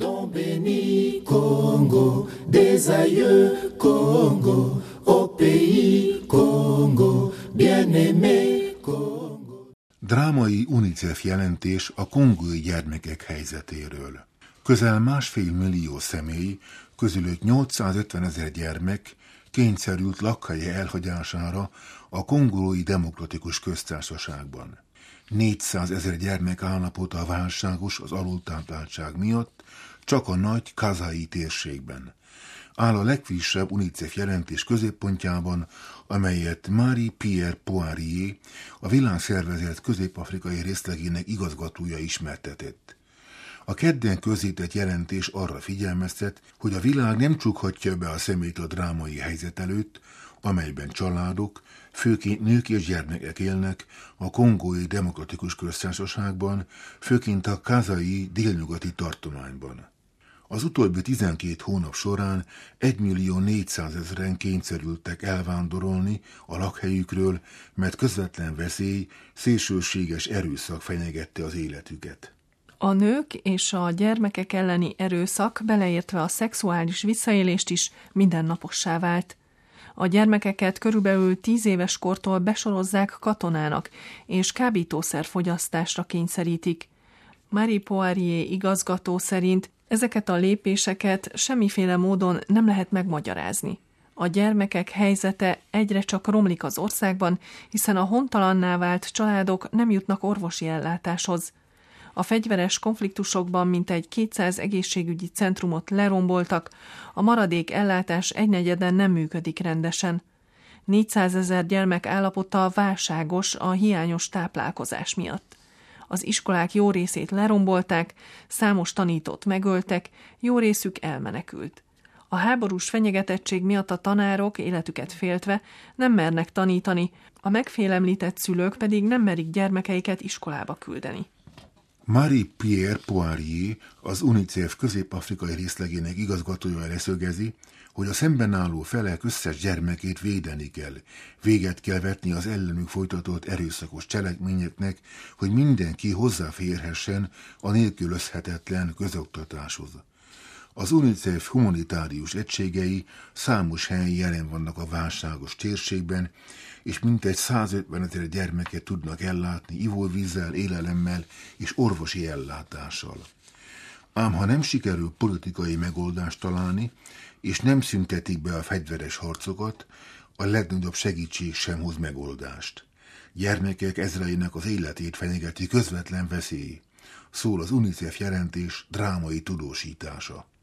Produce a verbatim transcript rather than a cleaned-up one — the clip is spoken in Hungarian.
Don béni Congo, des aïeux Congo, au pays Congo, bien-aimé Congo. Drámai UNICEF jelentés a kongói gyermekek helyzetéről. Közel másfél millió személy, közülük nyolcszázötven ezer gyermek kényszerült lakhelye elhagyására a Kongói Demokratikus Köztársaságban. négyszázezer gyermek állapota válságos az alultápláltság miatt csak a nagy Kasai térségben. Áll a legfrissebb UNICEF jelentés középpontjában, amelyet Marie-Pierre Poirier, a világszervezet közép-afrikai részlegének igazgatója ismertetett. A kedden közzétett jelentés arra figyelmeztet, hogy a világ nem csukhatja be a szemét a drámai helyzet előtt, amelyben családok, főként nők és gyermekek élnek a Kongói Demokratikus Köztársaságban, főként a Kasai délnyugati tartományban. Az utóbbi tizenkét hónap során egymillió négyszázezren kényszerültek elvándorolni a lakhelyükről, mert közvetlen veszély, szélsőséges erőszak fenyegette az életüket. A nők és a gyermekek elleni erőszak, beleértve a szexuális visszaélést is mindennapossá vált. A gyermekeket körülbelül tíz éves kortól besorozzák katonának, és kábítószerfogyasztásra kényszerítik. Marie Poirier igazgató szerint ezeket a lépéseket semmiféle módon nem lehet megmagyarázni. A gyermekek helyzete egyre csak romlik az országban, hiszen a hontalanná vált családok nem jutnak orvosi ellátáshoz. A fegyveres konfliktusokban mintegy kétszáz egészségügyi centrumot leromboltak, a maradék ellátás egynegyeden nem működik rendesen. négyszázezer gyermek állapota válságos a hiányos táplálkozás miatt. Az iskolák jó részét lerombolták, számos tanítót megöltek, jó részük elmenekült. A háborús fenyegetettség miatt a tanárok életüket féltve nem mernek tanítani, a megfélemlített szülők pedig nem merik gyermekeiket iskolába küldeni. Marie-Pierre Poirier, az UNICEF közép-afrikai részlegének igazgatója leszögezi, hogy a szemben álló felek összes gyermekét védeni kell, véget kell vetni az ellenük folytatott erőszakos cselekményeknek, hogy mindenki hozzáférhessen a nélkülözhetetlen közoktatáshoz. Az UNICEF humanitárius egységei számos helyen jelen vannak a válságos térségben, és mintegy százötven ezer gyermeket tudnak ellátni ivóvízzel, élelemmel és orvosi ellátással. Ám ha nem sikerül politikai megoldást találni, és nem szüntetik be a fegyveres harcokat, a legnagyobb segítség sem hoz megoldást. Gyermekek ezreinek az életét fenyegeti közvetlen veszély, szól az UNICEF jelentés drámai tudósítása.